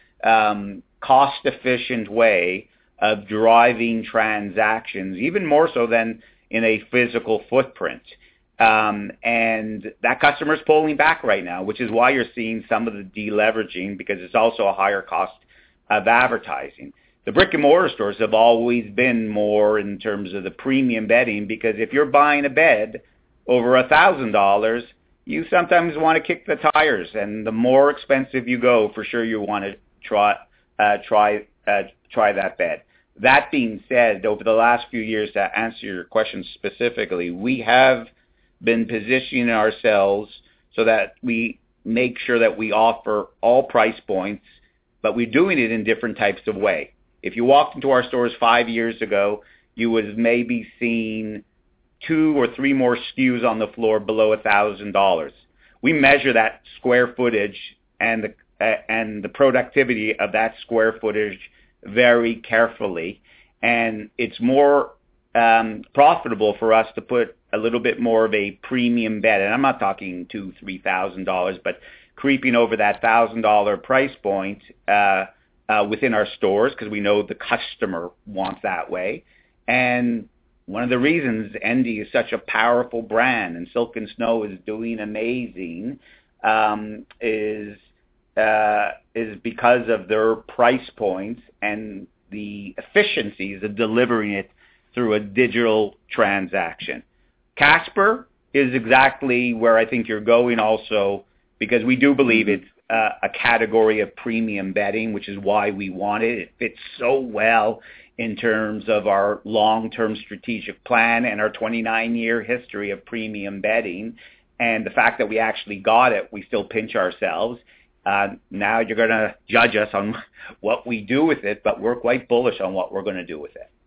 um, cost-efficient way of driving transactions, even more so than in a physical footprint. Um, and that customer's pulling back right now, which is why you're seeing some of the deleveraging, because it's also a higher cost of advertising. The brick and mortar stores have always been more in terms of the premium bedding, because if you're buying a bed over a thousand dollars, you sometimes want to kick the tires, and the more expensive you go, for sure you want to try uh, try uh, try that bed. That being said, over the last few years, to answer your question specifically, we have been positioning ourselves so that we make sure that we offer all price points, but we're doing it in different types of way. If you walked into our stores five years ago, you would have maybe seen two or three more S K Us on the floor below one thousand dollars. We measure that square footage and the uh, and the productivity of that square footage very carefully, and it's more um, profitable for us to put a little bit more of a premium bed, and I'm not talking two, three thousand dollars, but creeping over that thousand dollar price point uh, uh, within our stores because we know the customer wants that way. And one of the reasons Endy is such a powerful brand and Silk and Snow is doing amazing um, is uh, is because of their price points and the efficiencies of delivering it through a digital transaction. Casper is exactly where I think you're going also, because we do believe it's uh, a category of premium bedding, which is why we want it. It fits so well in terms of our long-term strategic plan and our twenty-nine year history of premium bedding. And the fact that we actually got it, we still pinch ourselves. Uh, now you're going to judge us on what we do with it, but we're quite bullish on what we're going to do with it.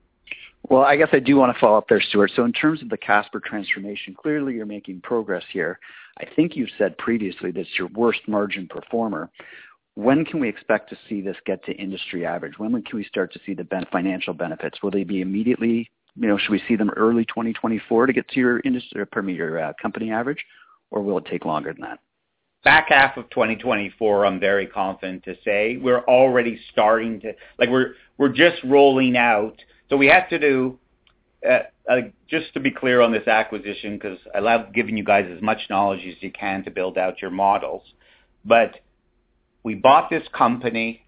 Well, I guess I do want to follow up there, Stuart. So in terms of the Casper transformation, clearly you're making progress here. I think you've said previously that it's your worst margin performer. When can we expect to see this get to industry average? When can we start to see the ben- financial benefits? Will they be immediately, you know, should we see them early twenty twenty-four to get to your industry, or pardon me, your uh, company average, or will it take longer than that? Back half of twenty twenty-four, I'm very confident to say. We're already starting to, like we're we're just rolling out. So we have to do, uh, uh, just to be clear on this acquisition, because I love giving you guys as much knowledge as you can to build out your models. But we bought this company.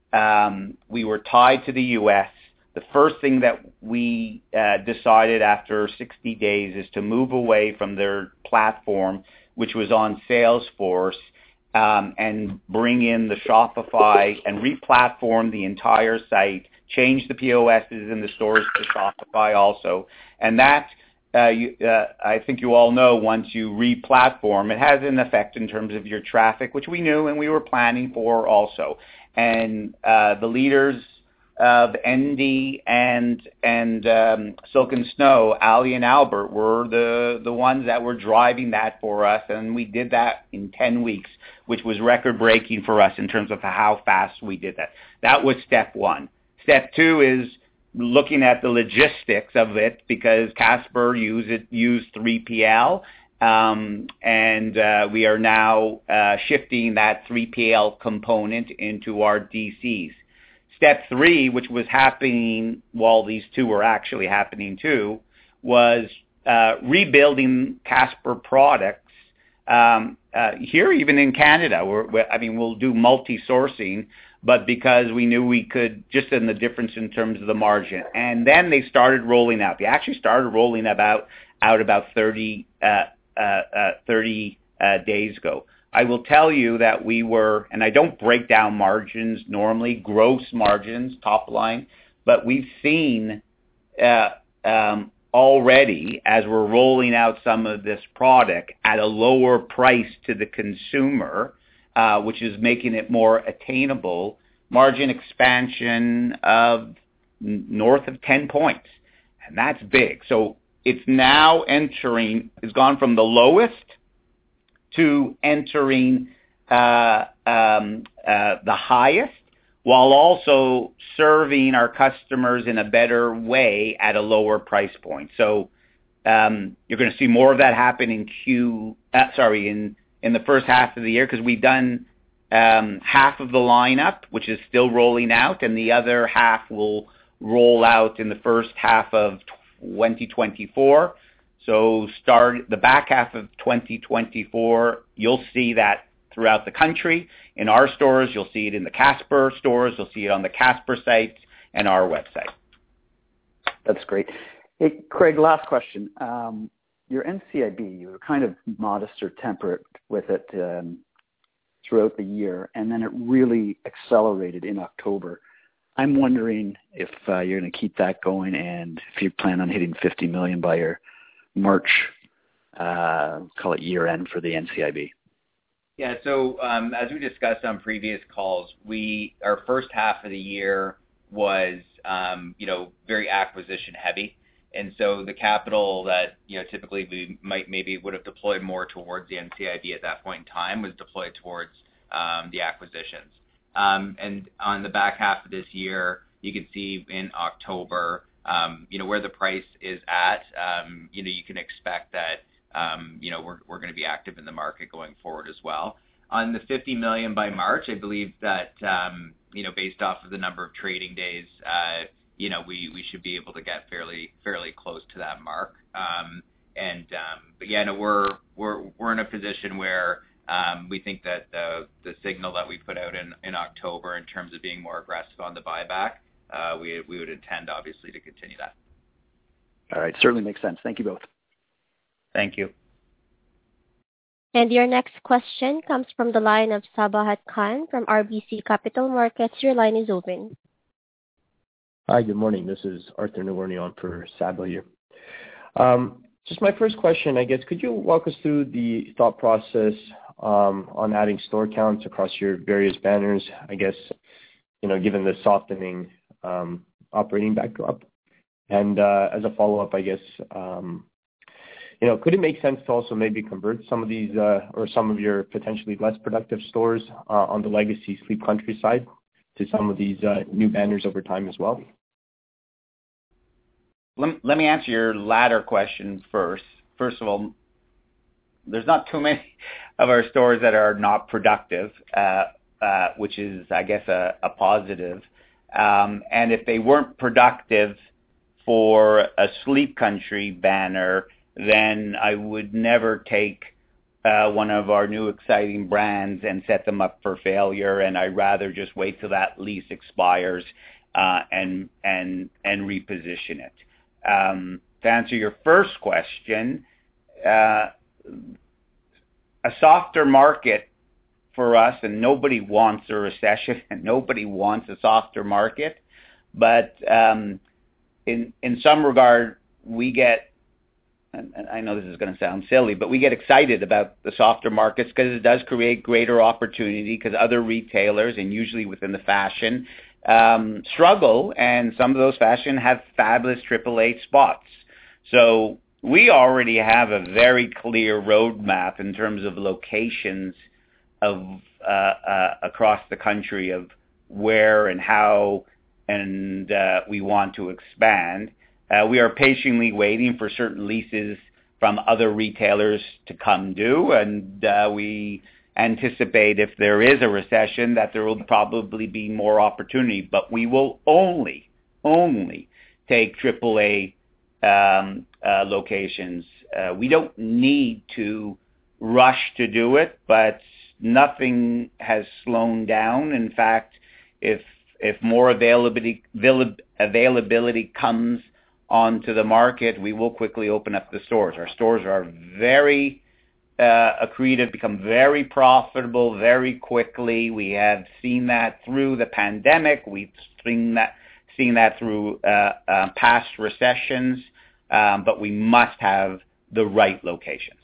Um, we were tied to the U S. The first thing that we uh, decided after sixty days is to move away from their platform, which was on Salesforce, um, and bring in the Shopify and re-platform the entire site, change the P O Ss in the stores to Shopify also. And that, uh, you, uh, I think you all know, once you re-platform, it has an effect in terms of your traffic, which we knew and we were planning for also. And uh, the leaders of Endy and and um, Silk and Snow, Ali and Albert, were the, the ones that were driving that for us, and we did that in ten weeks, which was record-breaking for us in terms of how fast we did that. That was step one. Step two is looking at the logistics of it, because Casper used it, used three P L, um, and uh, we are now uh, shifting that three P L component into our D Cs. Step three, which was happening while these two were actually happening too, was uh, rebuilding Casper products um, uh, here, even in Canada. We're, we're, I mean, we'll do multi-sourcing, but because we knew we could, just in the difference in terms of the margin. And then they started rolling out. They actually started rolling about out about thirty, uh, uh, uh, thirty uh, days ago. I will tell you that we were, and I don't break down margins normally, gross margins, top line, but we've seen uh, um, already, as we're rolling out some of this product at a lower price to the consumer, uh, which is making it more attainable, margin expansion of n- north of ten points. And that's big. So it's now entering, it's gone from the lowest to entering uh, um, uh, the highest, while also serving our customers in a better way at a lower price point. So um, you're going to see more of that happen in Q. Uh, sorry, in in the first half of the year, because we've done um, half of the lineup, which is still rolling out, and the other half will roll out in the first half of twenty twenty-four. So start the back half of twenty twenty-four, you'll see that throughout the country. In our stores, you'll see it in the Casper stores. You'll see it on the Casper site and our website. That's great. Hey, Craig, last question. Um, your N C I B, you were kind of modest or temperate with it um, throughout the year, and then it really accelerated in October. I'm wondering if uh, you're going to keep that going, and if you plan on hitting fifty million dollars by your March, uh, call it year end for the N C I B. Yeah, so um, as we discussed on previous calls, we our first half of the year was, um, you know, very acquisition heavy. And so the capital that, you know, typically we might maybe would have deployed more towards the N C I B at that point in time was deployed towards um, the acquisitions. Um, and on the back half of this year, you can see in October, um, you know, where the price is at. Um, you know, you can expect that, um, you know, we're we're going to be active in the market going forward as well. On the fifty million by March, I believe that, um, you know, based off of the number of trading days, uh, you know, we, we should be able to get fairly fairly close to that mark. Um, and um, but yeah, no, we're we're we're in a position where um, we think that the the signal that we put out in, in October in terms of being more aggressive on the buyback, uh, we we would intend obviously to continue that. All right, certainly makes sense. Thank you both. Thank you. And your next question comes from the line of Sabahat Khan from R B C Capital Markets. Your line is open. Hi, good morning. This is Arthur Noworny on for Saba here. Um, just my first question, I guess, could you walk us through the thought process um, on adding store counts across your various banners, I guess, you know, given the softening um, operating backdrop? And uh, as a follow-up, I guess, um, you know, could it make sense to also maybe convert some of these uh, or some of your potentially less productive stores uh, on the legacy Sleep Country side to some of these uh, new banners over time as well? Let, let me answer your latter question first. First of all, there's not too many of our stores that are not productive, uh, uh, which is, I guess, a, a positive. Um, and if they weren't productive for a Sleep Country banner, then I would never take uh, one of our new exciting brands and set them up for failure. And I'd rather just wait till that lease expires uh, and and and reposition it. Um, to answer your first question, uh, a softer market for us, and nobody wants a recession, and nobody wants a softer market. But um, in in some regard, we get, and I know this is going to sound silly, but we get excited about the softer markets because it does create greater opportunity because other retailers, and usually within the fashion, um, struggle, and some of those fashion have fabulous triple A spots. So we already have a very clear roadmap in terms of locations of uh, uh, across the country of where and how and uh, we want to expand. Uh, we are patiently waiting for certain leases from other retailers to come due, and uh, we anticipate if there is a recession that there will probably be more opportunity, but we will only, only take triple A um, uh, locations. Uh, we don't need to rush to do it, but nothing has slowed down. In fact, if if more availability availability comes onto the market, we will quickly open up the stores. Our stores are very uh, accretive, become very profitable very quickly. We have seen that through the pandemic. We've seen that seen that through uh, uh, past recessions, um, but we must have the right locations.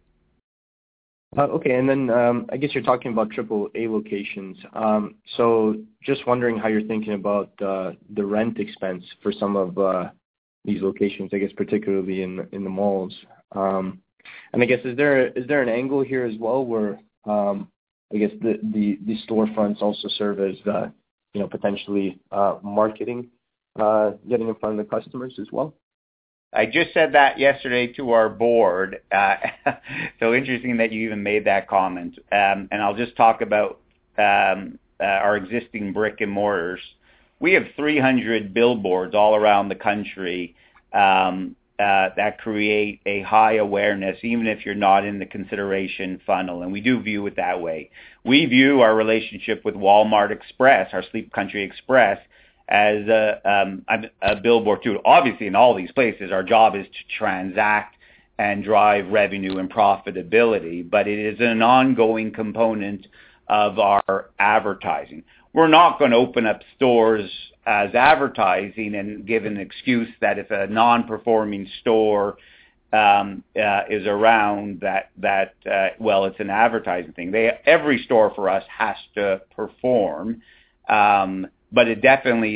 Uh, okay, and then um, I guess you're talking about triple A locations. Um, so just wondering how you're thinking about uh, the rent expense for some of uh, these locations, I guess particularly in in the malls. Um, and I guess is there is there an angle here as well where um, I guess the, the, the storefronts also serve as uh, you know potentially uh, marketing, uh, getting in front of the customers as well? I just said that yesterday to our board. Uh, so interesting that you even made that comment. Um, and I'll just talk about um, uh, our existing brick and mortars. We have three hundred billboards all around the country um, uh, that create a high awareness, even if you're not in the consideration funnel. And we do view it that way. We view our relationship with Walmart Express, our Sleep Country Express, as a, um, a, a billboard too. Obviously, in all these places, our job is to transact and drive revenue and profitability, but it is an ongoing component of our advertising. We're not going to open up stores as advertising and give an excuse that if a non-performing store um, uh, is around that, that uh, well, it's an advertising thing. They, every store for us has to perform, um, but it definitely is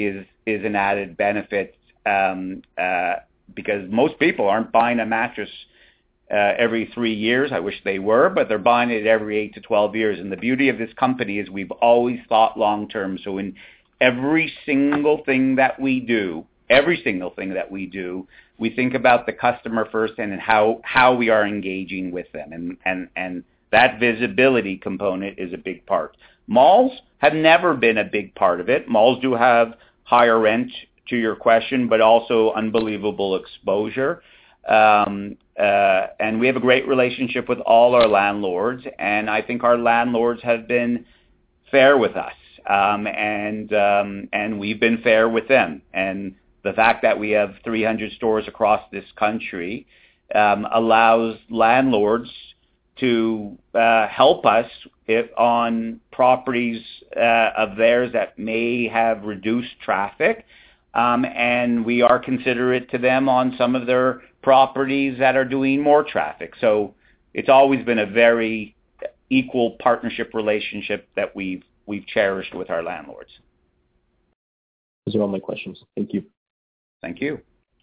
is an added benefit um, uh, because most people aren't buying a mattress uh, every three years. I wish they were, but they're buying it every eight to twelve years. And the beauty of this company is we've always thought long term. So in every single thing that we do, every single thing that we do, we think about the customer first and how, how we are engaging with them. And, and, and that visibility component is a big part. Malls have never been a big part of it. Malls do have higher rent, to your question, but also unbelievable exposure. Um, uh, and we have a great relationship with all our landlords, and I think our landlords have been fair with us, um, and um, and we've been fair with them. And the fact that we have three hundred stores across this country um, allows landlords to uh, help us if on properties uh, of theirs that may have reduced traffic. Um, and we are considerate to them on some of their properties that are doing more traffic. So it's always been a very equal partnership relationship that we've we've cherished with our landlords. Those are all my questions. Thank you. Thank you.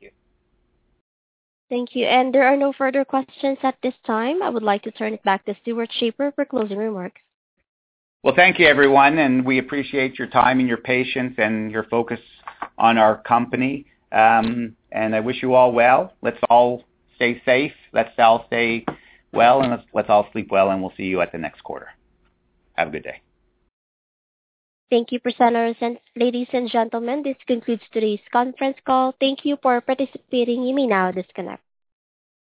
Thank you. And there are no further questions at this time. I would like to turn it back to Stewart Schaefer for closing remarks. Well, thank you, everyone, and we appreciate your time and your patience and your focus on our company. Um, and I wish you all well. Let's all stay safe. Let's all stay well, and let's, let's all sleep well, and we'll see you at the next quarter. Have a good day. Thank you, presenters. And ladies and gentlemen, this concludes today's conference call. Thank you for participating. You may now disconnect.